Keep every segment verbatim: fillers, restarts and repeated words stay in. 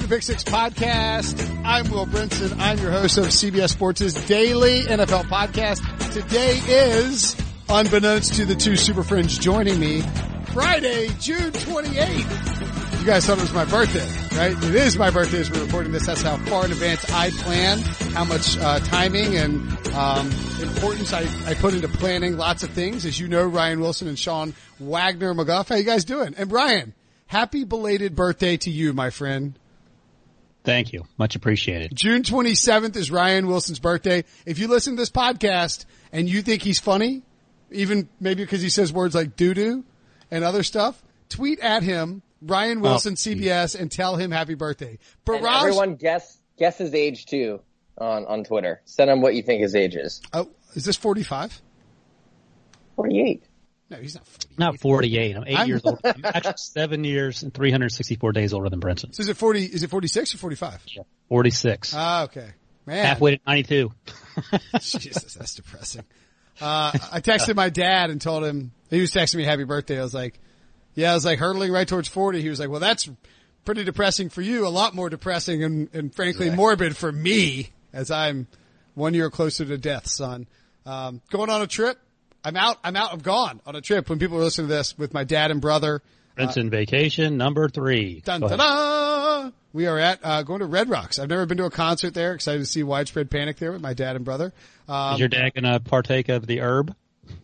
to Pick Six Podcast. I'm Will Brinson. I'm your host of C B S Sports' daily N F L podcast. Today is, unbeknownst to the two super friends joining me, Friday, June twenty-eighth. You guys thought it was my birthday, right? It is my birthday as we're recording this. That's how far in advance I plan, how much uh, timing and um, importance I, I put into planning lots of things. As you know, Ryan Wilson and Sean Wagner McGuff, how you guys doing? And Ryan, happy belated birthday to you, my friend. Thank you. Much appreciated. June twenty-seventh is Ryan Wilson's birthday. If you listen to this podcast and you think he's funny, even maybe because he says words like doo-doo and other stuff, tweet at him, Ryan Wilson, oh, C B S, and tell him happy birthday. Barrage, and everyone guess, guess his age too on, on Twitter. Send him what you think his age is. Oh, is this forty-five? forty-eight. No, he's not forty-eight. Not forty-eight. I'm eight I'm, years old. I'm actually seven years and three hundred sixty-four days older than Brinson. So is it forty, is it forty-six or forty-five? Yeah. forty-six. Ah, okay. Man. Halfway to ninety-two. Jesus, that's depressing. Uh, I texted my dad and told him, he was texting me happy birthday. I was like, yeah, I was like hurtling right towards forty. He was like, well, that's pretty depressing for you. A lot more depressing and, and frankly yeah. morbid for me as I'm one year closer to death, son. Um, going on a trip. I'm out, I'm out, I'm gone on a trip when people are listening to this with my dad and brother. Brinson uh, vacation number three. Dun, dun, dun. We are at, uh, going to Red Rocks. I've never been to a concert there. Excited to see Widespread Panic there with my dad and brother. Um, Is your dad going to partake of the herb?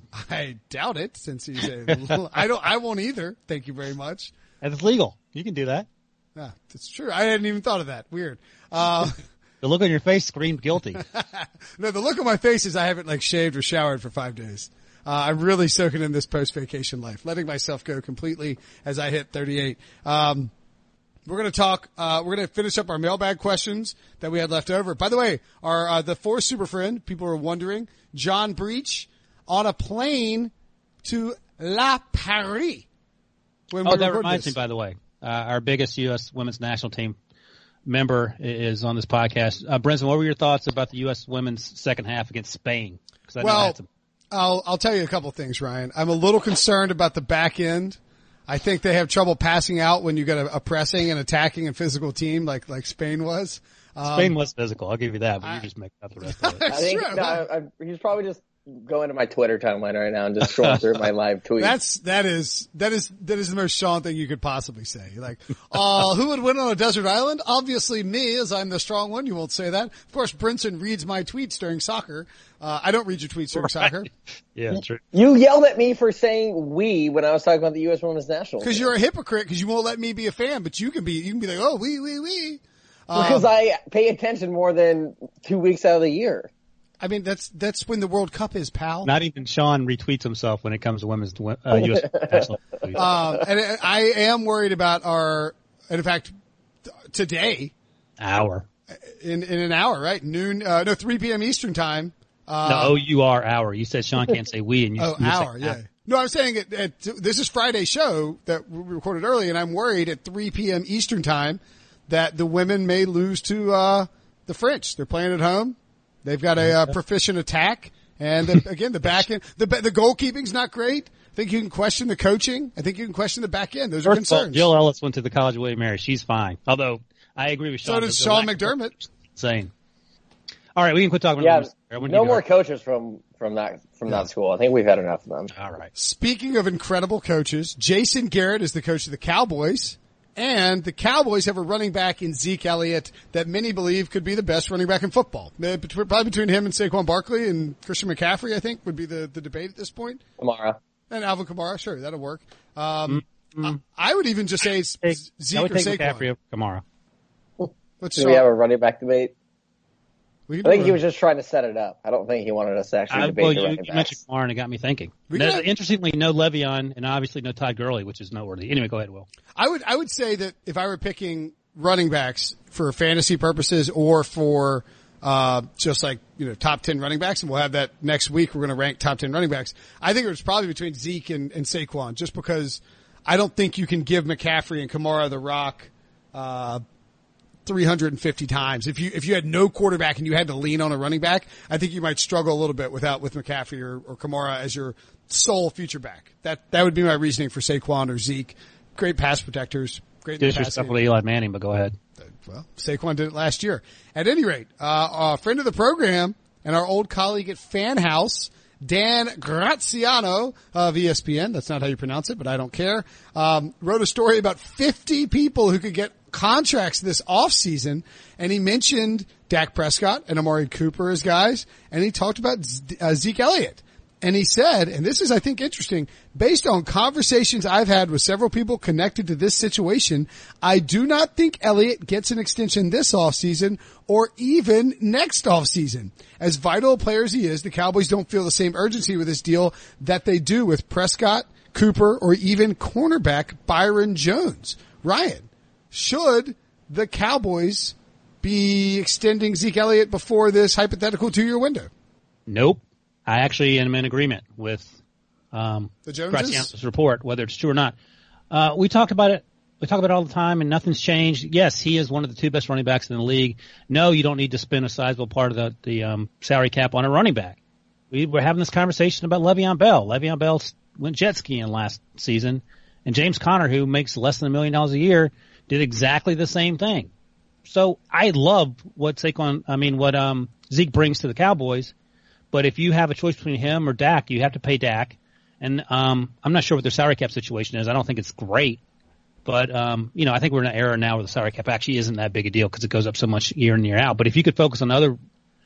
I doubt it, since he's a little, I don't, I won't either. Thank you very much. It's legal. You can do that. Yeah, it's true. I hadn't even thought of that. Weird. Uh, the look on your face screamed guilty. No, the look on my face is I haven't like shaved or showered for five days. Uh, I'm really soaking in this post-vacation life, letting myself go completely as I hit thirty-eight. Um, we're going to talk, uh, we're going to finish up our mailbag questions that we had left over. By the way, our, uh, the fourth super friend, people are wondering, John Breach, on a plane to La Paris. When oh, that reminds this. me, by the way, uh, our biggest U S women's national team member is on this podcast. Uh, Brinson, what were your thoughts about the U S women's second half against Spain? Because I know well, that's a- I'll, I'll tell you a couple things, Ryan. I'm a little concerned about the back end. I think they have trouble passing out when you got a, a pressing and attacking and physical team like, like Spain was. Um, Spain was physical. I'll give you that, but I, you just make up the rest of it. I think no, I, I, he's probably just going to my Twitter timeline right now and just scrolling through my live tweets. That's, that is, that is, that is the most Sean thing you could possibly say. Like, uh, who would win on a desert island? Obviously me, as I'm the strong one. You won't say that. Of course, Brinson reads my tweets during soccer. Uh, I don't read your tweets during right. soccer. Yeah, true. You yelled at me for saying we when I was talking about the U S women's national. Cause you're a hypocrite cause you won't let me be a fan, but you can be, you can be like, oh, we, we, we. Um, because I pay attention more than two weeks out of the year. I mean, that's, that's when the World Cup is, pal. Not even Sean retweets himself when it comes to women's, uh, U S national. Um, and I am worried about our, and in fact, today. Hour. In, in an hour, right? Noon, uh, no, three p.m. Eastern time. Uh, no, oh, you are hour. You said Sean can't say we and you. Oh, you hour, yeah. Hour. No, I'm saying it, it, this is Friday's show that we recorded early and I'm worried at three p.m. Eastern time that the women may lose to, uh, the French. They're playing at home. They've got a, uh, proficient attack. And the, again, the back end, the, the goalkeeping's not great. I think you can question the coaching. I think you can question the back end. Those are First concerns. All, Jill Ellis went to the College of William and Mary. She's fine. Although I agree with Sean. So does Sean McDermott. Insane. All right, we can quit talking yeah, about no more coaches from, from that, from yeah. that school. I think we've had enough of them. All right. Speaking of incredible coaches, Jason Garrett is the coach of the Cowboys, and the Cowboys have a running back in Zeke Elliott that many believe could be the best running back in football. Probably between him and Saquon Barkley and Christian McCaffrey, I think, would be the, the debate at this point. Kamara. And Alvin Kamara, sure, that'll work. Um, mm-hmm. I, I would even just say it's take, Zeke I would or take Saquon. McCaffrey over Kamara. Let's Do we have a running back debate? I think he was just trying to set it up. I don't think he wanted us to actually I, debate well, the you, running you backs. mentioned Kamara and it got me thinking. No, have, interestingly, no Le'Veon and obviously no Todd Gurley, which is noteworthy. Anyway, go ahead, Will. I would, I would say that if I were picking running backs for fantasy purposes or for, uh, just like, you know, top ten running backs, and we'll have that next week. We're going to rank top ten running backs. I think it was probably between Zeke and, and Saquon, just because I don't think you can give McCaffrey and Kamara the rock, uh, three hundred fifty times. If you, if you had no quarterback and you had to lean on a running back, I think you might struggle a little bit without, with McCaffrey or, or Kamara as your sole future back. That, that would be my reasoning for Saquon or Zeke. Great pass protectors. Great. Disrespectful to Eli Manning, but go ahead. Well, Saquon did it last year. At any rate, uh, a friend of the program and our old colleague at Fan House, Dan Graziano of E S P N, that's not how you pronounce it, but I don't care, um, wrote a story about fifty people who could get contracts this offseason, and he mentioned Dak Prescott and Amari Cooper as guys, and he talked about uh, Zeke Elliott. And he said, and this is, I think, interesting, based on conversations I've had with several people connected to this situation, I do not think Elliott gets an extension this offseason or even next offseason. As vital a player as he is, the Cowboys don't feel the same urgency with this deal that they do with Prescott, Cooper, or even cornerback Byron Jones. Ryan, should the Cowboys be extending Zeke Elliott before this hypothetical two-year window? Nope. I actually am in agreement with um, the Joneses? Graziano's report, whether it's true or not. Uh, we talked about it. We talk about it all the time, and nothing's changed. Yes, he is one of the two best running backs in the league. No, you don't need to spend a sizable part of the, the um, salary cap on a running back. We were having this conversation about Le'Veon Bell. Le'Veon Bell went jet skiing last season, and James Conner, who makes less than a million dollars a year, did exactly the same thing. So I love what Saquon, I mean, what um, Zeke brings to the Cowboys. But if you have a choice between him or Dak, you have to pay Dak. And um, I'm not sure what their salary cap situation is. I don't think it's great. But, um, you know, I think we're in an era now where the salary cap actually isn't that big a deal because it goes up so much year in, year out. But if you could focus on other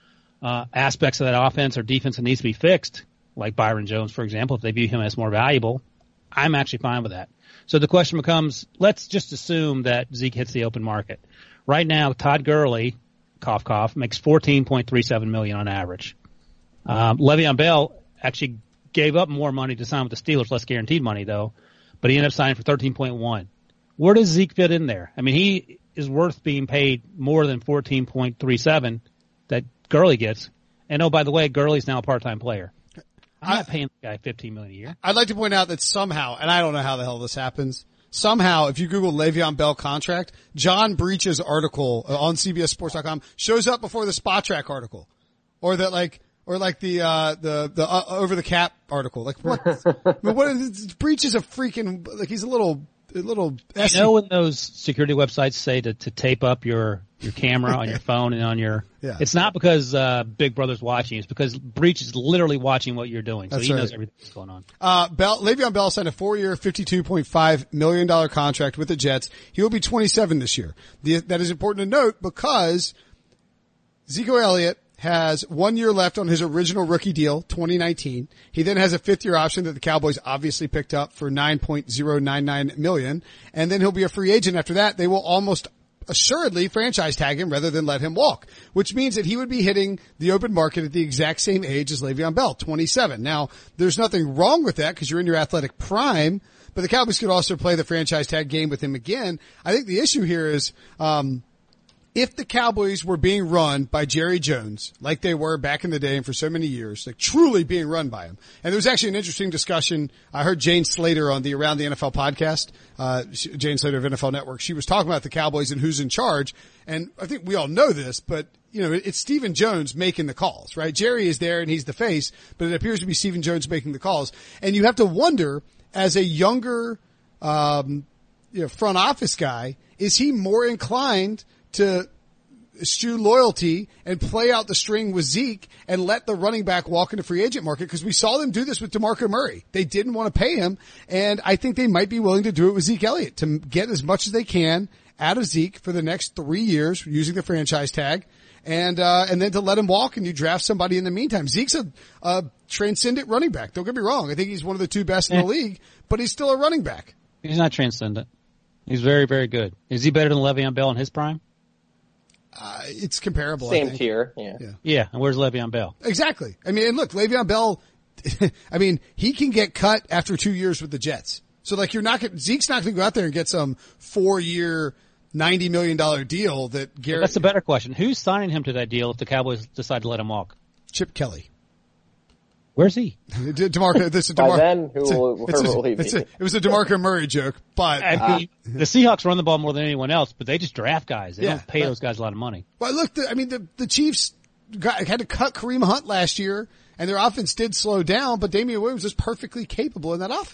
uh, aspects of that offense or defense that needs to be fixed, like Byron Jones, for example, if they view him as more valuable, I'm actually fine with that. So the question becomes, let's just assume that Zeke hits the open market. Right now, Todd Gurley, cough, cough, makes fourteen point three seven million dollars on average. Um, Le'Veon Bell actually gave up more money to sign with the Steelers, less guaranteed money though, but he ended up signing for thirteen point one. Where does Zeke fit in there? I mean, he is worth being paid more than fourteen point three seven that Gurley gets. And oh, by the way, Gurley's now a part-time player. I'm not paying the guy fifteen million dollars a year. I'd like to point out that somehow, and I don't know how the hell this happens, somehow, if you Google Le'Veon Bell contract, John Breach's article on C B S Sports dot com shows up before the Spot Track article. Or that like, Or like the, uh, the, the, uh, over the cap article. Like what? I mean, what is, Breach is a freaking, like he's a little, a little. You know when those security websites say to, to tape up your, your camera on your phone and on your, yeah. It's not because, uh, Big Brother's watching. It's because Breach is literally watching what you're doing. So That's he right. knows everything that's going on. Uh, Bell, Le'Veon Bell signed a four-year, fifty-two point five million dollars contract with the Jets. He will be twenty-seven this year. The, that is important to note because Zeke Elliott has one year left on his original rookie deal, twenty nineteen. He then has a fifth year option that the Cowboys obviously picked up for nine point zero nine nine million dollars. And then he'll be a free agent after that. They will almost assuredly franchise tag him rather than let him walk, which means that he would be hitting the open market at the exact same age as Le'Veon Bell, twenty-seven. Now, there's nothing wrong with that because you're in your athletic prime, but the Cowboys could also play the franchise tag game with him again. I think the issue here is, um, if the Cowboys were being run by Jerry Jones, like they were back in the day and for so many years, like truly being run by him. And there was actually an interesting discussion. I heard Jane Slater on the Around the N F L podcast, uh, Jane Slater of N F L Network. She was talking about the Cowboys and who's in charge. And I think we all know this, but you know, it's Stephen Jones making the calls, right? Jerry is there and he's the face, but it appears to be Stephen Jones making the calls. And you have to wonder, as a younger, um, you know, front office guy, is he more inclined to eschew loyalty and play out the string with Zeke and let the running back walk into free agent market? Because we saw them do this with DeMarco Murray. They didn't want to pay him, and I think they might be willing to do it with Zeke Elliott to get as much as they can out of Zeke for the next three years using the franchise tag, and uh and then to let him walk and you draft somebody in the meantime. Zeke's a, a transcendent running back. Don't get me wrong. I think he's one of the two best in the league, but he's still a running back. He's not transcendent. He's very, very good. Is he better than Le'Veon Bell in his prime? Uh, it's comparable. Same I think. tier. Yeah. yeah. Yeah. And where's Le'Veon Bell? Exactly. I mean, and look, Le'Veon Bell, I mean, he can get cut after two years with the Jets. So like you're not going Zeke's not going to go out there and get some four year, ninety million dollars deal that Garrett. That's a better question. Who's signing him to that deal if the Cowboys decide to let him walk? Chip Kelly. Where's he? De- DeMarco, this is By DeMar- then, who it's a- will, it's a- will he it's be? a- It was a DeMarco Murray joke, but I mean, the Seahawks run the ball more than anyone else, but they just draft guys. They Yeah, don't pay but- those guys a lot of money. well, look, the, I mean, the, the Chiefs got, had to cut Kareem Hunt last year, and their offense did slow down, but Damian Williams is perfectly capable in that offense.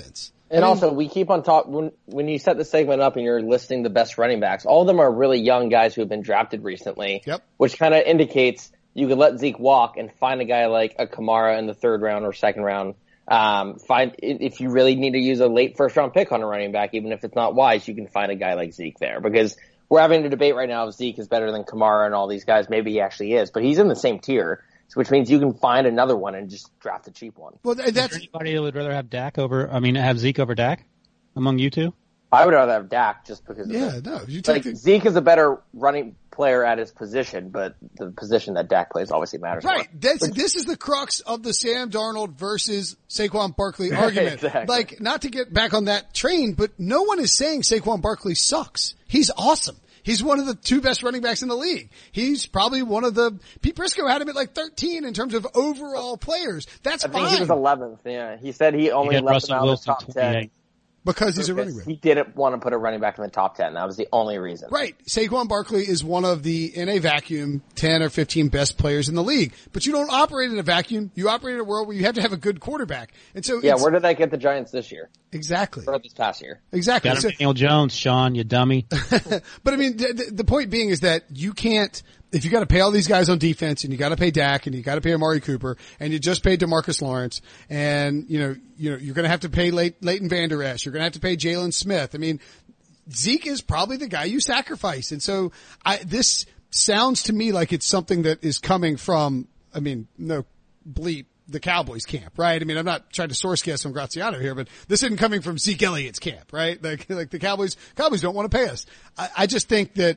And I mean, also, we keep on talk when when you set the segment up and you're listing the best running backs. All of them are really young guys who have been drafted recently, yep. which kind of indicates you could let Zeke walk and find a guy like a Kamara in the third round or second round. Um, find if you really need to use a late first round pick on a running back, even if it's not wise, you can find a guy like Zeke there, because we're having a debate right now if Zeke is better than Kamara and all these guys. Maybe he actually is, but he's in the same tier, which means you can find another one and just draft a cheap one. Well, that's is there anybody who would rather have Dak over, I mean, have Zeke over Dak among you two? I would rather have Dak just because of yeah, the, no. You take like, the, Zeke is a better running player at his position, but the position that Dak plays obviously matters. right. More. That's, this is the crux of the Sam Darnold versus Saquon Barkley argument. Exactly. Like, not to get back on that train, but no one is saying Saquon Barkley sucks. He's awesome. He's one of the two best running backs in the league. He's probably one of the, Pete Prisco had him at like thirteen in terms of overall players. That's I fine. think he was eleventh. Yeah, he said he only He had left Russell him out of the Wilson top ten. twenty-eight. Because he's a running Because back. he didn't want to put a running back in the top ten. That was the only reason. Right. Saquon Barkley is one of the, in a vacuum, ten or fifteen best players in the league. But you don't operate in a vacuum. You operate in a world where you have to have a good quarterback. And so Yeah, it's, where did that get the Giants this year? exactly. Or this past year? Exactly. Got him So- Daniel Jones, Sean, you dummy. but I mean, the, the point being is that you can't, if you got to pay all these guys on defense and you got to pay Dak and you got to pay Amari Cooper and you just paid DeMarcus Lawrence and, you know, you know, you're going to have to pay Ley- Leighton Vander Esch. You're going to have to pay Jalen Smith. I mean, Zeke is probably the guy you sacrifice. And so I, this sounds to me like it's something that is coming from, I mean, no bleep, the Cowboys camp, right? I mean, I'm not trying to source guess from Graziano here, but this isn't coming from Zeke Elliott's camp, right? Like, like the Cowboys, Cowboys don't want to pay us. I, I just think that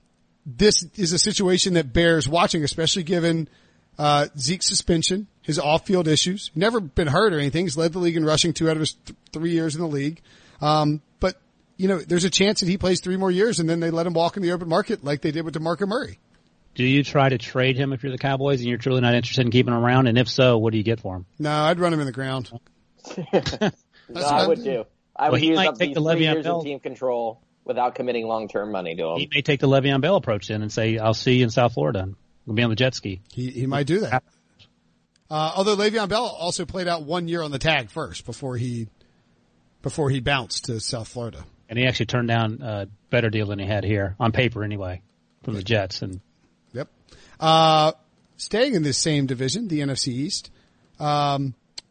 this is a situation that bears watching, especially given, uh, Zeke's suspension, his off-field issues. Never been hurt or anything. He's led the league in rushing two out of his th- three years in the league. Um, but, you know, there's a chance that he plays three more years and then they let him walk in the open market like they did with DeMarco Murray. Do you try to trade him if you're the Cowboys and you're truly not interested in keeping him around? And if so, what do you get for him? No, I'd run him in the ground. No, I would do. I Well, would he use might up take these the three Le'Veon years Bell. of team control without committing long-term money to him. He may take the Le'Veon Bell approach in and say, I'll see you in South Florida. We'll be on the jet ski. He, he might do that. Uh, although Le'Veon Bell also played out one year on the tag first before he, before he bounced to South Florida. And he actually turned down a better deal than he had here, on paper anyway, from the Jets. And Yep. Uh, staying in this same division, the N F C East, um,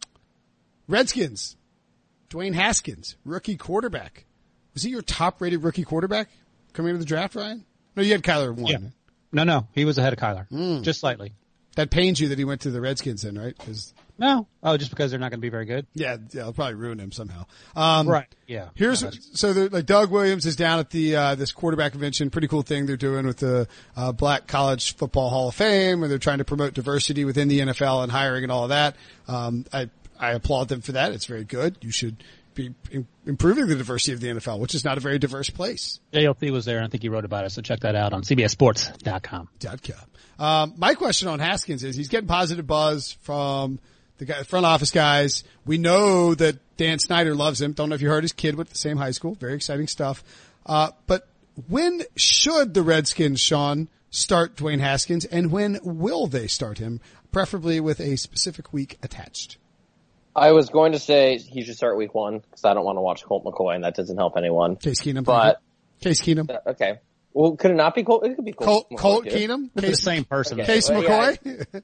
Redskins, Dwayne Haskins, rookie quarterback. Was he your top rated rookie quarterback coming into the draft, Ryan? No, you had Kyler one. Yeah. No, no, he was ahead of Kyler. Mm. Just slightly. That pains you that he went to the Redskins then, right? 'Cause No. Oh, just because they're not going to be very good? yeah, yeah, it'll probably ruin him somehow. Um, Right. Yeah. Here's, No, so the, like Doug Williams is down at the, uh, this quarterback convention. Pretty cool thing they're doing with the, uh, Black College Football Hall of Fame, where they're trying to promote diversity within the N F L and hiring and all of that. Um, I, I applaud them for that. It's very good. You should be in, improving the diversity of the N F L, which is not a very diverse place. J L P was there, and I think he wrote about it, so check that out on C B S Sports dot com. Um, my question on Haskins is he's getting positive buzz from the guy, front office guys. We know that Dan Snyder loves him. Don't know if you heard his kid went to the same high school. Very exciting stuff. Uh, but when should the Redskins, Sean, start Dwayne Haskins, and when will they start him, preferably with a specific week attached? I was going to say he should start week one because I don't want to watch Colt McCoy, and that doesn't help anyone. Case Keenum. But Case Keenum. uh, okay, well, could it not be Colt? It could be Colt. Colt, Colt McCoy, too. Keenum. They're the same person. Okay. Case Well, McCoy.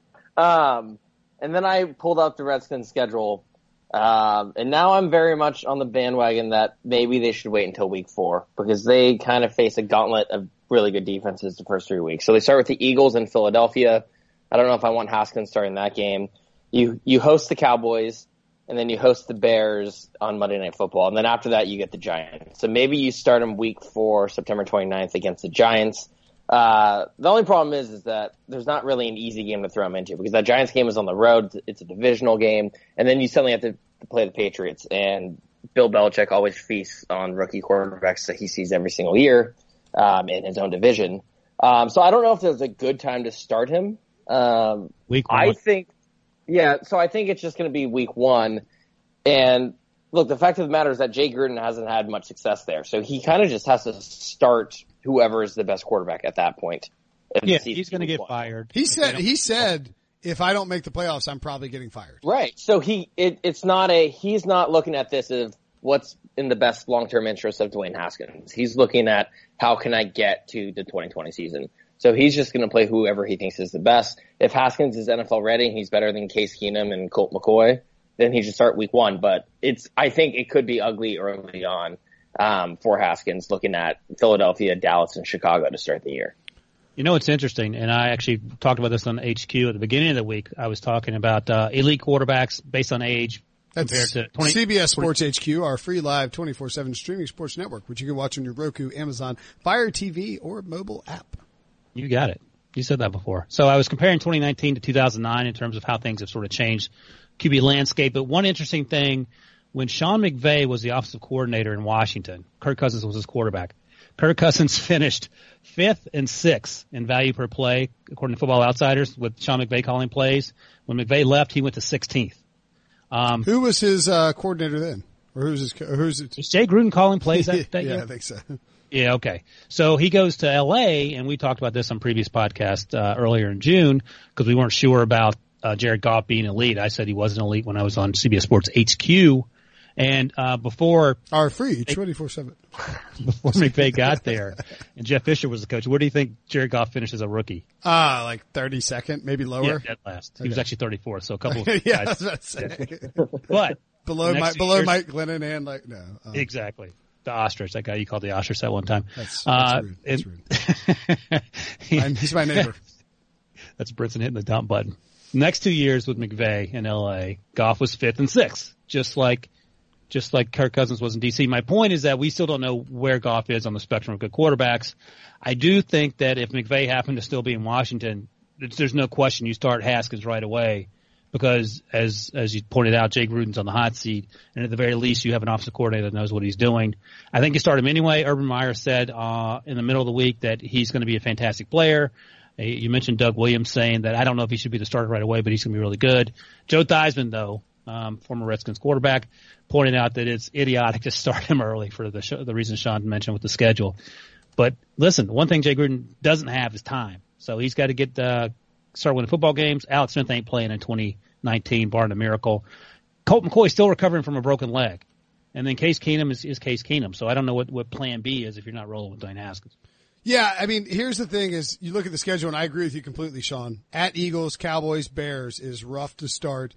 Um, and then I pulled up the Redskins schedule, um, and now I'm very much on the bandwagon that maybe they should wait until week four because they kind of face a gauntlet of really good defenses the first three weeks. So they start with the Eagles in Philadelphia. I don't know if I want Haskins starting that game. You you host the Cowboys, and then you host the Bears on Monday Night Football, and then after that you get the Giants. So maybe you start them week four, September twenty-ninth against the Giants. Uh, the only problem is, is that there's not really an easy game to throw them into because that Giants game is on the road. It's a divisional game. And then you suddenly have to play the Patriots, and Bill Belichick always feasts on rookie quarterbacks that he sees every single year, um, in his own division. Um, so I don't know if there's a good time to start him. Um, Week one. I think, yeah, so I think it's just going to be week one. And look, the fact of the matter is that Jay Gruden hasn't had much success there. So he kind of just has to start whoever is the best quarterback at that point. Yeah, he's going to get fired. He said, he said, if I don't make the playoffs, I'm probably getting fired. Right. So he, it, it's not a, he's not looking at this as, what's in the best long-term interest of Dwayne Haskins. He's looking at how can I get to the twenty twenty season. So he's just going to play whoever he thinks is the best. If Haskins is N F L ready and he's better than Case Keenum and Colt McCoy, then he should start week one. But it's, I think it could be ugly early on, um, for Haskins looking at Philadelphia, Dallas, and Chicago to start the year. You know, it's interesting, and I actually talked about this on H Q at the beginning of the week. I was talking about uh, elite quarterbacks based on age. That's to twenty, C B S Sports twenty H Q, our free live twenty-four seven streaming sports network, which you can watch on your Roku, Amazon, Fire T V, or mobile app. You got it. You said that before. So I was comparing twenty nineteen to two thousand nine in terms of how things have sort of changed Q B landscape. But one interesting thing, when Sean McVay was the offensive coordinator in Washington, Kirk Cousins was his quarterback. Kirk Cousins finished fifth and sixth in value per play, according to Football Outsiders, with Sean McVay calling plays. When McVay left, he went to sixteenth. Um, Who was his uh, coordinator then? Or who's his? Who's it? Is Jay Gruden calling plays that, that yeah, year? I think so. Yeah, okay. So he goes to L A, and we talked about this on previous podcast uh, earlier in June because we weren't sure about uh, Jared Goff being elite. I said he wasn't elite when I was on C B S Sports H Q. And uh before our free twenty-four seven before McVay got there and Jeff Fisher was the coach, where do you think Jared Goff finished as a rookie? Ah, uh, like thirty-second, maybe lower. Yeah, dead last. Okay. He was actually thirty-fourth, so a couple of yeah, guys. I was about to say. But below Mike, below years, Mike Glennon and like no. Um, exactly. The ostrich, that guy you called the ostrich at one time. That's, that's uh, rude. That's rude. he, He's my neighbor. That's Brinson hitting the dump button. Next two years with McVay in L A, Goff was fifth and sixth, just like just like Kirk Cousins was in D C. My point is that we still don't know where Goff is on the spectrum of good quarterbacks. I do think that if McVay happened to still be in Washington, there's no question you start Haskins right away because, as as you pointed out, Jay Gruden's on the hot seat, and at the very least you have an offensive coordinator that knows what he's doing. I think you start him anyway. Urban Meyer said uh in the middle of the week that he's going to be a fantastic player. You mentioned Doug Williams saying that I don't know if he should be the starter right away, but he's going to be really good. Joe Theismann, though, um, former Redskins quarterback, pointed out that it's idiotic to start him early for the sh- the reason Sean mentioned with the schedule. But listen, one thing Jay Gruden doesn't have is time. So he's got to get uh, start winning football games. Alex Smith ain't playing in twenty nineteen, barring a miracle. Colt McCoy is still recovering from a broken leg. And then Case Keenum is, is Case Keenum. So I don't know what, what plan B is if you're not rolling with Dwayne Haskins. Yeah, I mean, here's the thing is you look at the schedule, and I agree with you completely, Sean. At Eagles, Cowboys, Bears is rough to start.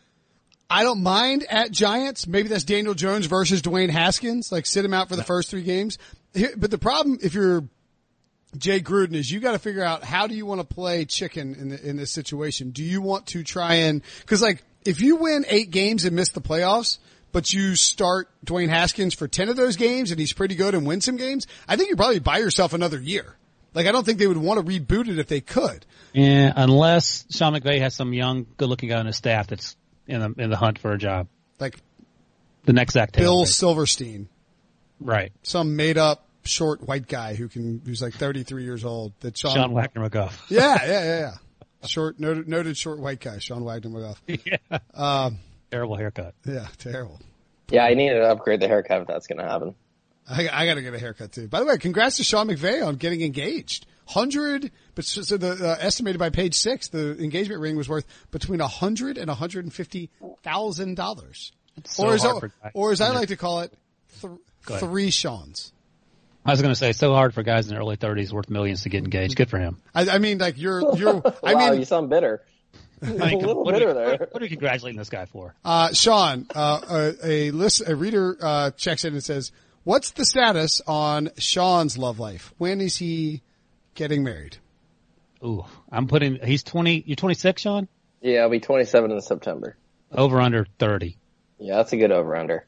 I don't mind at Giants. Maybe that's Daniel Jones versus Dwayne Haskins. Like, sit him out for the first three games. But the problem, if you're Jay Gruden, is you got to figure out how do you want to play chicken in the, in this situation. Do you want to try and – because, like, if you win eight games and miss the playoffs – but you start Dwayne Haskins for ten of those games and he's pretty good and win some games, I think you probably buy yourself another year. Like, I don't think they would want to reboot it if they could. Yeah, unless Sean McVay has some young, good-looking guy on his staff that's in the, in the hunt for a job. Like the next Zach Taylor. Bill Silverstein. Right. Some made-up short white guy who can who's like thirty-three years old. That Sean, Sean Wagner McGough. Yeah, yeah, yeah, yeah. Short, noted, noted short white guy, Sean Wagner McGough. Yeah. Um, Terrible haircut. Yeah, terrible. Yeah, I need to upgrade the haircut if that's going to happen. I, I got to get a haircut too. By the way, congrats to Sean McVay on getting engaged. Hundred, but so, so the uh, estimated by Page Six, the engagement ring was worth between a hundred and a hundred and fifty thousand dollars, so or as hard I, or as I like to call it, th- three Sean's. I was going to say, so hard for guys in their early thirties worth millions to get engaged. Good for him. I, I mean, like you're, you're. I wow, mean, you sound bitter. I mean, a little what, bitter are, there. What, what are you congratulating this guy for? Uh, Sean, uh, a, a list, a reader, uh, checks in and says, what's the status on Sean's love life? When is he getting married? Ooh, I'm putting, he's twenty, you're twenty-six, Sean? Yeah, I'll be twenty-seven in September. Over under thirty. Yeah, that's a good over under.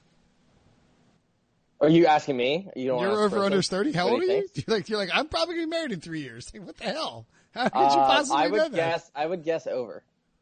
Are you asking me? You don't You're over under thirty? How old are you? You're like, you're like, I'm probably getting married in three years. Like, what the hell? How could you possibly uh, I would know that? guess, I would guess over.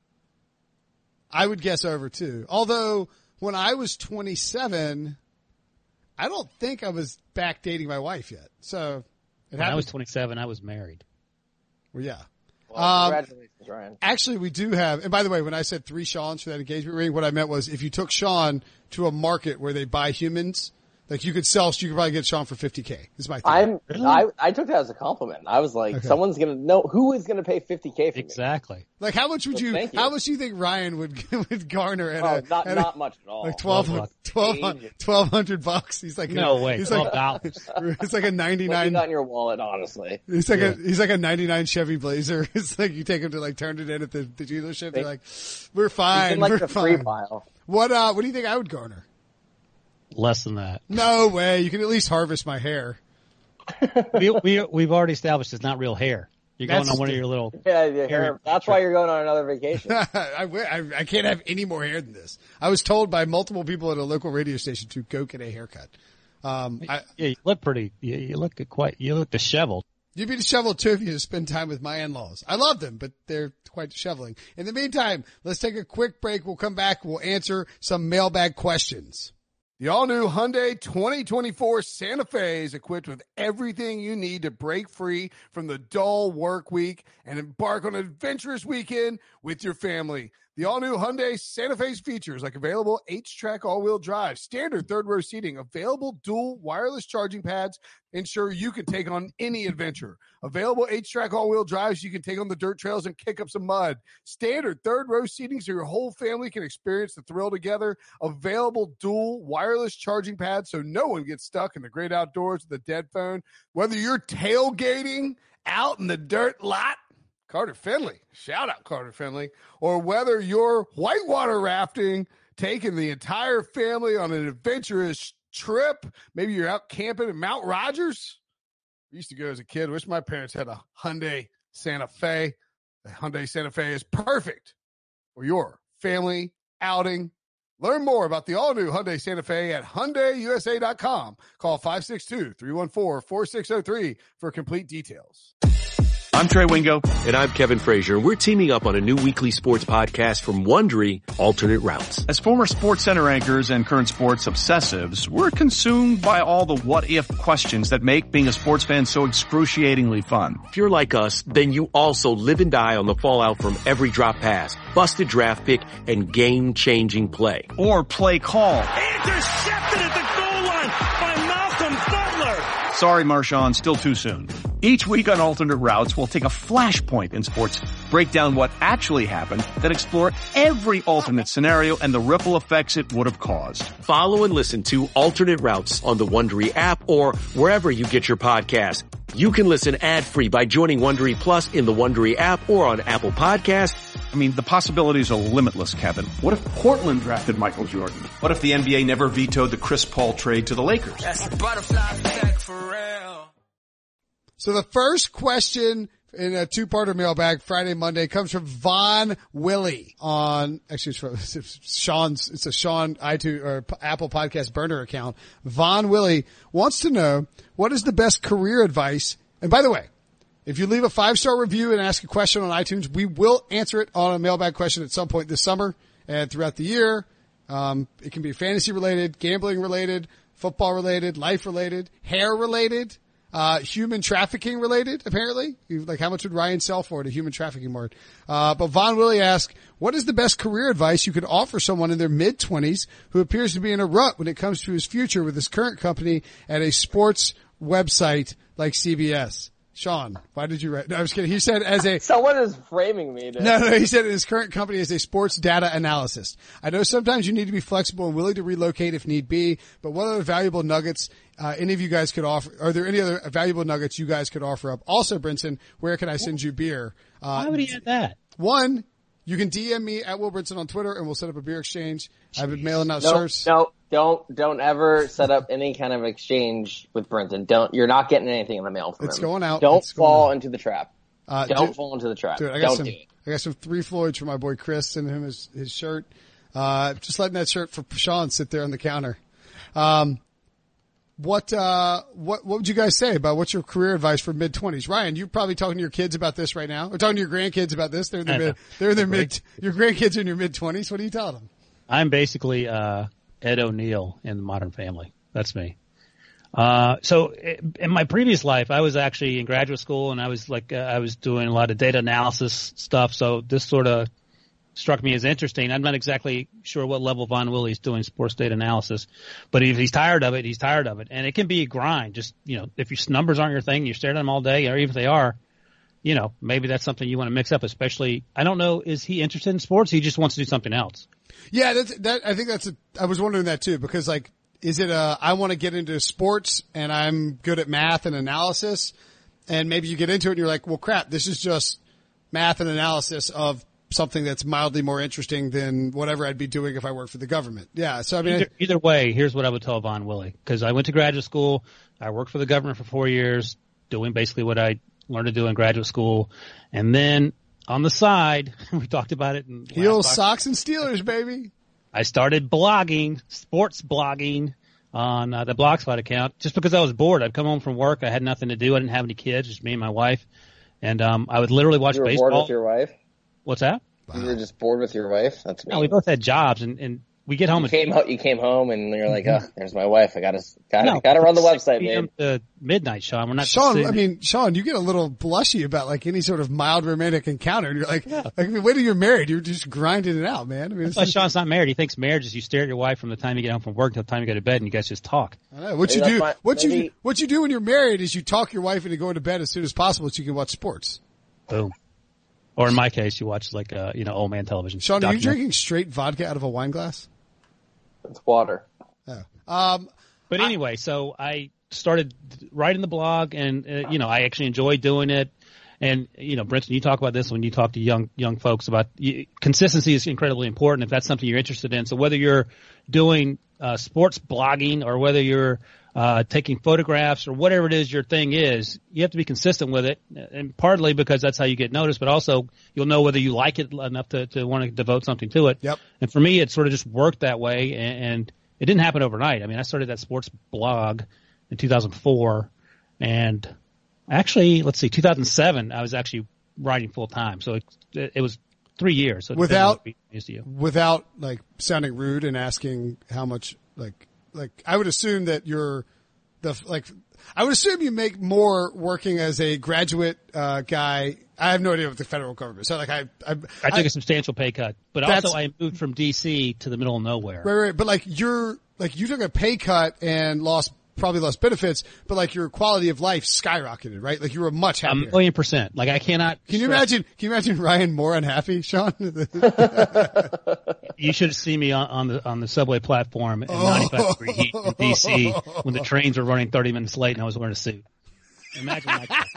I would guess over too. Although when I was twenty-seven, I don't think I was back dating my wife yet. So it when I was twenty-seven, I was married. Well, yeah. Well, um, congratulations, Ryan. Actually, we do have, and by the way, when I said three Sean's for that engagement ring, what I meant was if you took Sean to a market where they buy humans, Like you could sell, you could probably get Sean for fifty K. Is my thing. I'm, Really? I, I took that as a compliment. I was like, Okay. someone's gonna know who is gonna pay fifty K for me. Exactly. Like how much would Well, you, thank you. how much do you think Ryan would, would garner at Oh, a, not, at not a, much at all. like twelve, Twelve twelve, twelve hundred bucks? He's like, No a, way. He's Twelve like, dollars. it's like a What you ninety-nine. got in your wallet, honestly. He's like Yeah. a he's like a ninety-nine Chevy Blazer. It's like you take him to like turn it in at the, the dealership. They're like, we're He's fine. in like we're the free fine. pile. What uh? What do you think I would garner? Less than that. No way. You can at least harvest my hair. we, we, we've already established it's not real hair. You're going That's on one of the- your little. Yeah, yeah, Hair- that's why you're going on another vacation. I, wi- I I can't have any more hair than this. I was told by multiple people at a local radio station to go get a haircut. Um, I, Yeah, you look pretty. You, you look quite. You look disheveled. you'd be disheveled too if you just spend time with my in-laws. I love them, but they're quite disheveling. In the meantime, let's take a quick break. We'll come back. We'll answer some mailbag questions. The all-new Hyundai twenty twenty-four Santa Fe is equipped with everything you need to break free from the dull work week and embark on an adventurous weekend with your family. The all-new Hyundai Santa Fe's features like available H-Track all-wheel drive, standard third-row seating, available dual wireless charging pads, ensure you can take on any adventure. Available H-Track all-wheel drives you can take on the dirt trails and kick up some mud. Standard third-row seating so your whole family can experience the thrill together. Available dual wireless charging pads so no one gets stuck in the great outdoors with a dead phone. Whether you're tailgating out in the dirt lot, Carter Finley, shout out Carter Finley, or whether you're whitewater rafting, taking the entire family on an adventurous trip, maybe you're out camping in Mount Rogers. I used to go as a kid. Wish my parents had a Hyundai Santa Fe. The Hyundai Santa Fe is perfect for your family outing. Learn more about the all-new Hyundai Santa Fe at Hyundai U S A dot com. Call five six two, three one four, four six zero three for complete details. I'm Trey Wingo. And I'm Kevin Frazier, and we're teaming up on a new weekly sports podcast from Wondery, Alternate Routes. As former Sports Center anchors and current sports obsessives, we're consumed by all the what-if questions that make being a sports fan so excruciatingly fun. If you're like us, then you also live and die on the fallout from every drop pass, busted draft pick, and game-changing play. Or play call. Intercepted at the goal line by Malcolm Butler. Sorry, Marshawn, still too soon. Each week on Alternate Routes, we'll take a flashpoint in sports, break down what actually happened, then explore every alternate scenario and the ripple effects it would have caused. Follow and listen to Alternate Routes on the Wondery app or wherever you get your podcast. You can listen ad-free by joining Wondery Plus in the Wondery app or on Apple Podcasts. I mean, the possibilities are limitless, Kevin. What if Portland drafted Michael Jordan? What if the N B A never vetoed the Chris Paul trade to the Lakers? That's the butterfly effect for real. So the first question in a two-parter mailbag Friday, Monday comes from Von Willie on, actually it's from it's Sean's, it's a Sean iTunes or Apple Podcast burner account. Von Willie wants to know what is the best career advice. And by the way, if you leave a five-star review and ask a question on iTunes, we will answer it on a mailbag question at some point this summer and throughout the year. Um, it can be fantasy related, gambling related, football related, life related, hair related. Uh, human trafficking related, apparently. Like, how much would Ryan sell for at a human trafficking mart? Uh, but Von Willie asks, what is the best career advice you could offer someone in their mid-twenties who appears to be in a rut when it comes to his future with his current company at a sports website like C B S? Sean, why did you write? No, I was kidding. He said as a, Someone is framing me. Dude. no, no, he said his current company is a sports data analyst. I know sometimes you need to be flexible and willing to relocate if need be, but what other valuable nuggets, uh, any of you guys could offer? Are there any other valuable nuggets you guys could offer up? Also, Brinson, where can I send you beer? Uh, Why would he add that? one, you can D M me at Will Brinson on Twitter and we'll set up a beer exchange. I've been mailing out No, shirts. no, don't, don't ever set up any kind of exchange with Brenton. Don't, you're not getting anything in the mail from It's him. going out. Don't It's going fall out. into the trap. Uh, Don't dude- fall into the trap. Dude, I got don't some, do it. I got some Three Floyds for my boy Chris, sending him his, his shirt. Uh, just letting that shirt for Sean sit there on the counter. Um, what, uh, what, what would you guys say about what's your career advice for mid twenties? Ryan, you're probably talking to your kids about this right now. Or talking to your grandkids about this. They're in their I know. mid, they're in their mid, your grandkids are in your mid twenties. What are you telling them? I'm basically uh, Ed O'Neill in Modern Family. That's me. Uh, so in my previous life, I was actually in graduate school and I was like, uh, I was doing a lot of data analysis stuff. So this sort of struck me as interesting. I'm not exactly sure what level Von Willie's doing sports data analysis, but if he's tired of it, he's tired of it. And it can be a grind. Just, you know, if your numbers aren't your thing, you're staring at them all day, or even if they are, you know, maybe that's something you want to mix up, especially, I don't know, is he interested in sports? He just wants to do something else. Yeah, that's, that, I think that's a, I was wondering that too, because like, is it a, I want to get into sports and I'm good at math and analysis, and maybe you get into it and you're like, well crap, this is just math and analysis of something that's mildly more interesting than whatever I'd be doing if I worked for the government. Yeah. So I mean, either, either way, here's what I would tell Von Willie, because I went to graduate school. I worked for the government for four years, doing basically what I learned to do in graduate school. And then on the side, we talked about it. In Heels, socks, and Steelers, baby. I started blogging, sports blogging on uh, the Blogspot account just because I was bored. I'd come home from work. I had nothing to do. I didn't have any kids, just me and my wife. And um, I would literally watch you were baseball. Bored with your wife? What's that? Wow. You were just bored with your wife? That's me. No, we both had jobs, and, and we get home. You and came, ho- you came home, and you're like, oh, there's my wife. I gotta, gotta, no, gotta run the website, babe. To midnight, Sean. We're not. Sean, I mean, Sean, you get a little blushy about like any sort of mild romantic encounter, and you're like, yeah. like I mean, wait till you're married. You're just grinding it out, man. I mean, that's why Sean's not married. He thinks marriage is you stare at your wife from the time you get home from work till the time you go to bed, and you guys just talk. I know. What maybe you do, my, what maybe. you, what you do when you're married is you talk your wife into going to bed as soon as possible so you can watch sports. Boom. Or in my case, you watch like, uh, you know, old man television. Sean, are you drinking straight vodka out of a wine glass? It's water. Oh. Um, but anyway, I, so I started writing the blog, and, uh, you know, I actually enjoy doing it. And, you know, Brenton, you talk about this when you talk to young, young folks about you, consistency is incredibly important if that's something you're interested in. So whether you're doing, uh, sports blogging or whether you're, uh, taking photographs or whatever it is your thing is, you have to be consistent with it. And partly because that's how you get noticed, but also you'll know whether you like it enough to, to want to devote something to it. Yep. And for me, it sort of just worked that way, and, and it didn't happen overnight. I mean, I started that sports blog in two thousand four, and actually, let's see, two thousand seven, I was actually writing full time. So it, it was three years. So without, without like sounding rude and asking how much, like, like I would assume that you're the, like, I would assume you make more working as a graduate, uh, guy. I have no idea what the federal government. So like I, I, I took I, a substantial pay cut, but also I moved from D C to the middle of nowhere. Right, right. But like you're, like you took a pay cut and lost, probably lost benefits, but like your quality of life skyrocketed, right? Like you were much happier. A million percent. Like I cannot. Can you imagine, can you imagine Ryan more unhappy, Sean? You should see me on, on the, on the subway platform in ninety-five degree heat in D C when the trains were running thirty minutes late and I was wearing a suit. Imagine that.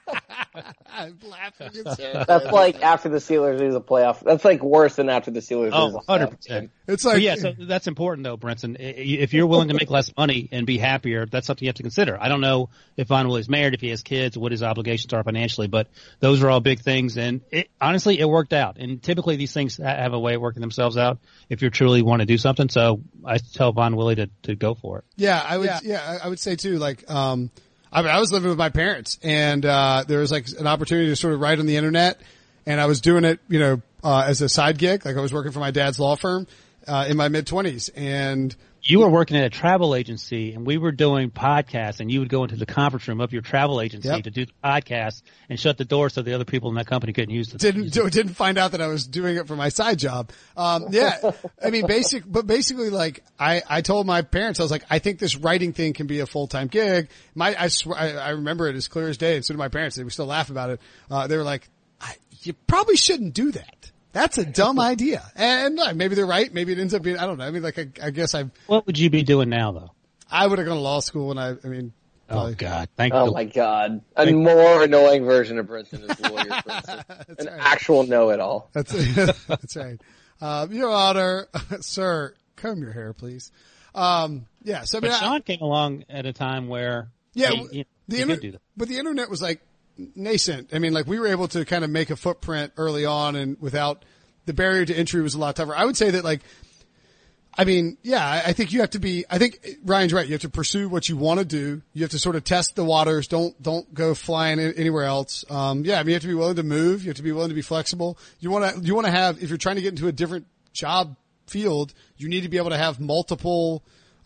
I'm laughing. That's like after the Steelers lose a playoff. That's like worse than after the Steelers oh, lose a playoff. one hundred percent. It's like, but yeah, so that's important though, Brenton. If you're willing to make less money and be happier, that's something you have to consider. I don't know if Von Willie's married, if he has kids, what his obligations are financially, but those are all big things. And it, honestly, it worked out. And typically these things have a way of working themselves out if you truly want to do something. So I tell Von Willie to, to go for it. Yeah, I would, yeah, yeah I would say too, like, um, I mean, I was living with my parents, and uh there was like an opportunity to sort of write on the internet, and I was doing it, you know, uh as a side gig. Like I was working for my dad's law firm uh in my mid twenties, and you were working at a travel agency, and we were doing podcasts, and you would go into the conference room of your travel agency yep. to do the podcast and shut the door so the other people in that company couldn't use it. Didn't do, didn't find out that I was doing it for my side job. Um, yeah, I mean, basic, but basically, like I, I told my parents, I was like, I think this writing thing can be a full time gig. My, I swear, I, I remember it as clear as day, and so do my parents. They would still laugh about it. Uh, they were like, I, you probably shouldn't do that. That's a dumb idea. And uh, maybe they're right. Maybe it ends up being, I don't know. I mean, like, I, I guess I've. What would you be doing now, though? I would have gone to law school when I, I mean. Probably. Oh, God. Thank oh, you. Oh, my God. A Thank more annoying version of Brenton is lawyer Brenton. An right. actual know-it-all. That's, that's right. Um, Your Honor, sir, comb your hair, please. Um, yeah. So, I mean, but Sean I, came along at a time where. Yeah. He, he, the he inter- could do that. But the internet was like nascent. I mean, like we were able to kind of make a footprint early on, and without the barrier to entry was a lot tougher. I would say that, like, I mean, yeah, I think you have to be, I think Ryan's right. You have to pursue what you want to do. You have to sort of test the waters. Don't, don't go flying anywhere else. Um, yeah, I mean, you have to be willing to move. You have to be willing to be flexible. You want to, you want to have, if you're trying to get into a different job field, you need to be able to have multiple,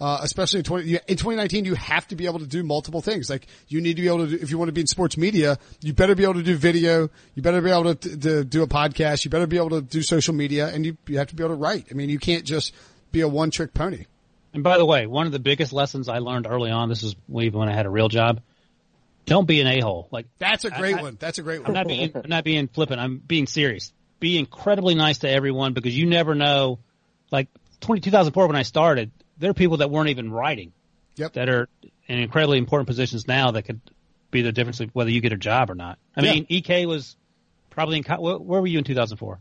Uh, especially in twenty, in twenty nineteen, you have to be able to do multiple things. Like you need to be able to do, if you want to be in sports media, you better be able to do video. You better be able to, to do a podcast. You better be able to do social media, and you, you have to be able to write. I mean, you can't just be a one trick pony. And by the way, one of the biggest lessons I learned early on, this is even when I had a real job, don't be an a-hole. Like that's a great I, I, one. That's a great one. I'm not being, I'm not being flippant. I'm being serious. Be incredibly nice to everyone because you never know. Like two thousand four when I started, there are people that weren't even writing. Yep. That are in incredibly important positions now that could be the difference of whether you get a job or not. I yeah. mean, E K was probably in, where, where were you in two thousand four?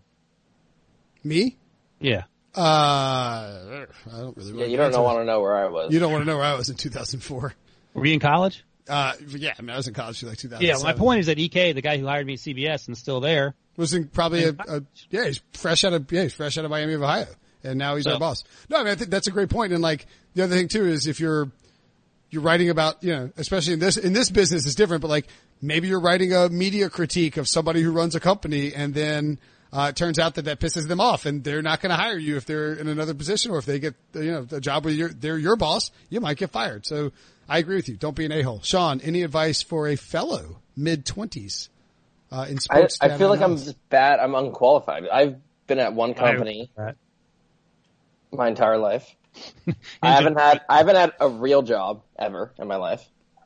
Me? Yeah. Uh, I don't really. Yeah, you don't know, want to know where I was. You don't want to know where I was in two thousand four. Were you in college? Uh, yeah, I mean, I was in college for like two thousand. Yeah, my point is that E K, the guy who hired me at C B S and still there, was in probably a, a yeah, he's fresh out of yeah, he's fresh out of Miami of Ohio, and now he's so, our boss. No, I mean, I think that's a great point. And like the other thing too is if you're you're writing about, you know, especially in this in this business, it's different. But like maybe you're writing a media critique of somebody who runs a company, and then uh, it turns out that that pisses them off, and they're not going to hire you if they're in another position, or if they get you know a job where you're they're your boss, you might get fired. So I agree with you. Don't be an a-hole. Sean, any advice for a fellow mid twenties? Uh, in sports I, I feel like I'm just bad. I'm unqualified. I've been at one company my entire life. I haven't had I haven't had a real job ever in my life.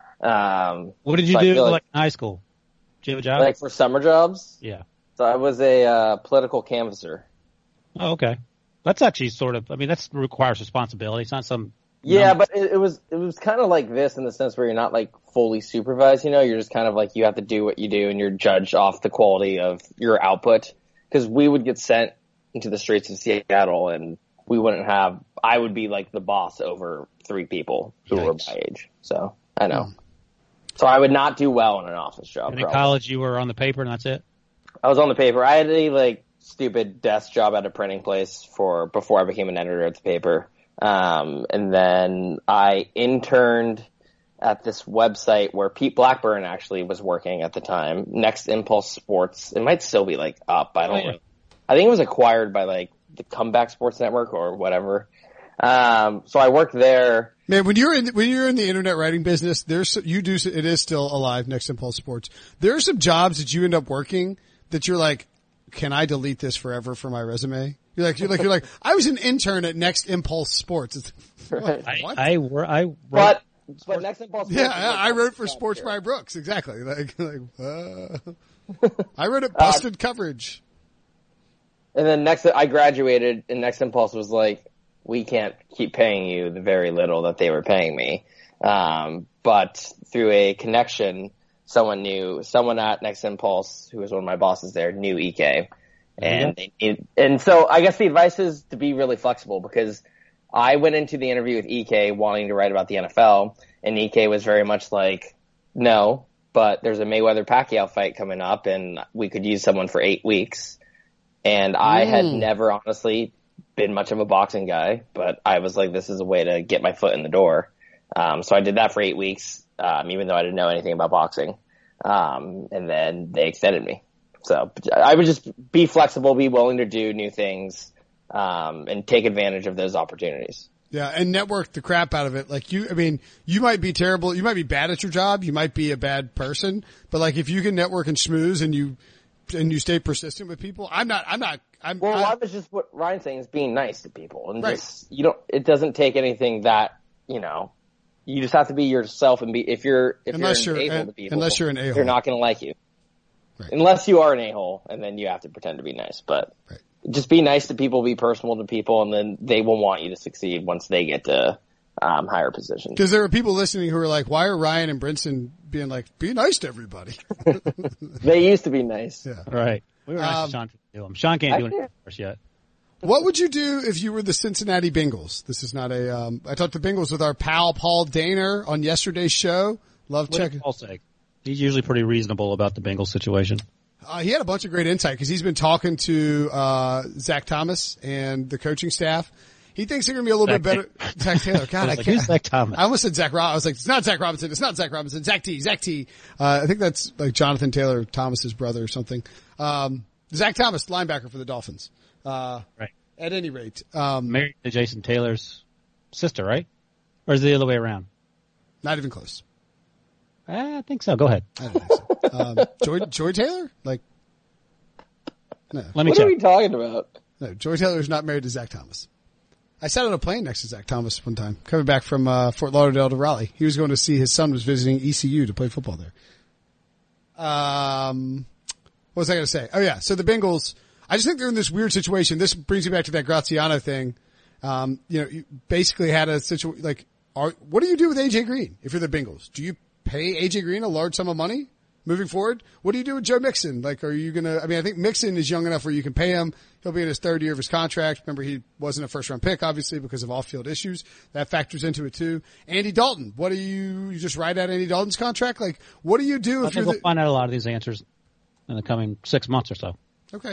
Um, what did you so do like, like in high school? Did you have a job? Like for summer jobs? Yeah. So I was a uh, political canvasser. Oh, okay. That's actually sort of. I mean, that requires responsibility. It's not some. Yeah, number. but it, it was it was kind of like this in the sense where you're not like fully supervised. You know, you're just kind of like you have to do what you do, and you're judged off the quality of your output. Because we would get sent into the streets of Seattle, and we wouldn't have. I would be like the boss over three people who Yikes. were my age. So I know. Hmm. So I would not do well in an office job. And in probably. college, you were on the paper, and that's it. I was on the paper. I had a like stupid desk job at a printing place for before I became an editor at the paper. Um, and then I interned at this website where Pete Blackburn actually was working at the time, Next Impulse Sports. It might still be like up. I don't oh, yeah. know. I think it was acquired by like the Comeback Sports Network or whatever. Um, so I worked there. Man, when you're in, when you're in the internet writing business, there's, you do, it is still alive, Next Impulse Sports. There are some jobs that you end up working that you're like, can I delete this forever for my resume? You're like, you're like, you're like, I was an intern at Next Impulse Sports. It's, what? I, I, I, I wrote, but, but Next Impulse Sports. Yeah, I, I wrote for Sports by Brooks. Exactly. Like, like, uh, I wrote it busted uh, coverage. And then next, I graduated and Next Impulse was like, we can't keep paying you the very little that they were paying me. Um, but through a connection, someone knew, someone at Next Impulse, who was one of my bosses there, knew E K. And they needed, and so I guess the advice is to be really flexible because I went into the interview with E K wanting to write about the N F L, and E K was very much like, no, but there's a Mayweather-Pacquiao fight coming up, and we could use someone for eight weeks. And I mm. had never honestly been much of a boxing guy, but I was like, this is a way to get my foot in the door. Um, so I did that for eight weeks, um, even though I didn't know anything about boxing. Um, and then they extended me. So I would just be flexible, be willing to do new things, um, and take advantage of those opportunities. Yeah, and network the crap out of it. Like you, I mean, you might be terrible, you might be bad at your job, you might be a bad person, but like if you can network and schmooze and you, and you stay persistent with people, I'm not, I'm not, I'm Well, a lot of it's just what Ryan's saying is being nice to people. And right. just, you don't, it doesn't take anything that, you know, you just have to be yourself and be, if you're, if unless you're an you're, a-hole an, to people, unless you're an a-hole. They're not going to like you. Right. Unless you are an a-hole, and then you have to pretend to be nice. But right. just be nice to people, be personal to people, and then they will want you to succeed once they get to um, higher positions. Because there are people listening who are like, why are Ryan and Brinson being like, be nice to everybody? They used to be nice. Yeah. Right. We were nice um, to Sean to do him. Sean can't do anything for us yet. What would you do if you were the Cincinnati Bengals? This is not a, um, I talked to Bengals with our pal Paul Daner on yesterday's show. Love checking. Paul say? He's usually pretty reasonable about the Bengals situation. Uh, he had a bunch of great insight because he's been talking to, uh, Zach Thomas and the coaching staff. He thinks they're going to be a little Zach bit better. Zach Taylor. God, I, I can't. Like, who's Zach Thomas? I almost said Zach Robinson. I was like, it's not Zach Robinson. It's not Zach Robinson. Zach T. Zach T. Uh, I think that's like Jonathan Taylor Thomas's brother or something. Um, Zach Thomas, linebacker for the Dolphins. Uh, right. At any rate, um, married to Jason Taylor's sister, right? Or is it the other way around? Not even close. I think so. Go ahead. I don't think so. um, Joy, Joy Taylor? Like, no. Let me What check. are we talking about? No, Joy Taylor is not married to Zach Thomas. I sat on a plane next to Zach Thomas one time, coming back from uh, Fort Lauderdale to Raleigh. He was going to see his son was visiting E C U to play football there. Um, what was I going to say? Oh yeah, so the Bengals. I just think they're in this weird situation. This brings me back to that Graziano thing. Um, you know, you basically had a situation like, are, what do you do with A J Green if you're the Bengals? Do you pay A J Green a large sum of money moving forward? What do you do with Joe Mixon? Like, are you gonna? I mean, I think Mixon is young enough where you can pay him. He'll be in his third year of his contract. Remember, he wasn't a first round pick, obviously, because of off-field issues. That factors into it too. Andy Dalton, what do you, you just write out Andy Dalton's contract? Like, what do you do I if think you're we'll the, find out a lot of these answers in the coming six months or so. okay.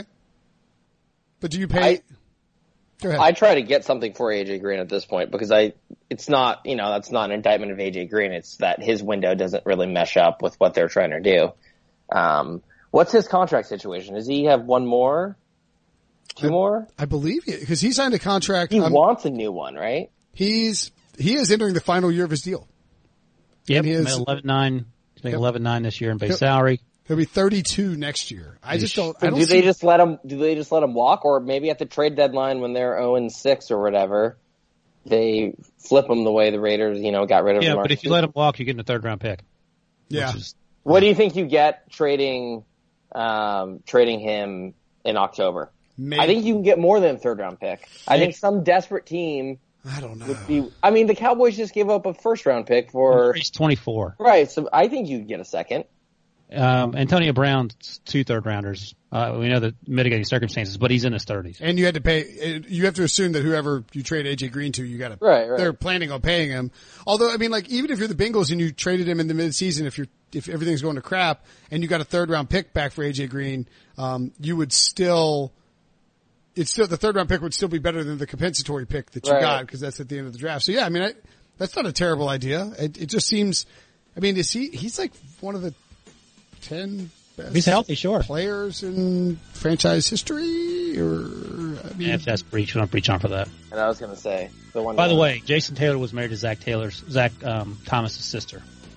But do you pay? I- Go ahead. I try to get something for A J Green at this point because I, it's not, you know, that's not an indictment of A J Green. It's that his window doesn't really mesh up with what they're trying to do. Um, what's his contract situation? Does he have one more? Two I, more? I believe it because he signed a contract. He um, wants a new one, right? He's he is entering the final year of his deal. Yep, And he is- made eleven nine. He's making Yep. eleven nine this year in base Yep. salary. He'll be thirty-two next year. I just don't. I So don't do see, they just let him? Do they just let him walk, or maybe at the trade deadline when they're zero and six or whatever, they flip him the way the Raiders, you know, got rid of Yeah, him? but if you let him walk, you're getting a third round pick. yeah. Which is, What do you think you get trading, um, trading him in October? Maybe, I think you can get more than a third round pick. I think some desperate team I don't know. would be. I mean, the Cowboys just gave up a first round pick for he's twenty-four. right. So I think you get a second. Um, Antonio Brown's two third rounders. Uh, we know the mitigating circumstances, but he's in his thirties. And you had to pay. You have to assume that whoever you trade A J Green to, you got to. Right, right. They're planning on paying him. Although, I mean, like even if you're the Bengals and you traded him in the midseason, if you're if everything's going to crap and you got a third round pick back for A J Green, um, you would still. It's still the third round pick would still be better than the compensatory pick that you Right. got because that's at the end of the draft. So yeah, I mean, I, that's not a terrible idea. It, it just seems. I mean, is he? He's like one of the ten best He's healthy, sure. players in franchise history, or I mean, Yeah, if that's breach, we don't breach on for that. And I was going to say the one. By the way, Jason Taylor was married to Zach Taylor's Zach um, Thomas's sister.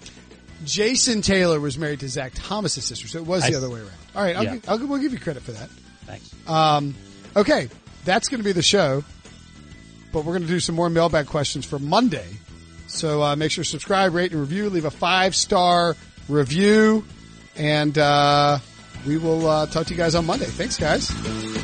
Jason Taylor was married to Zach Thomas's sister, so it was the I- other way around. All right, I'll, Yeah. give, I'll we'll give you credit for that. Thanks. Um, okay, that's going to be the show, but we're going to do some more mailbag questions for Monday. So uh, make sure to subscribe, rate, and review. Leave a five star review, and uh, we will uh, talk to you guys on Monday. Thanks, guys.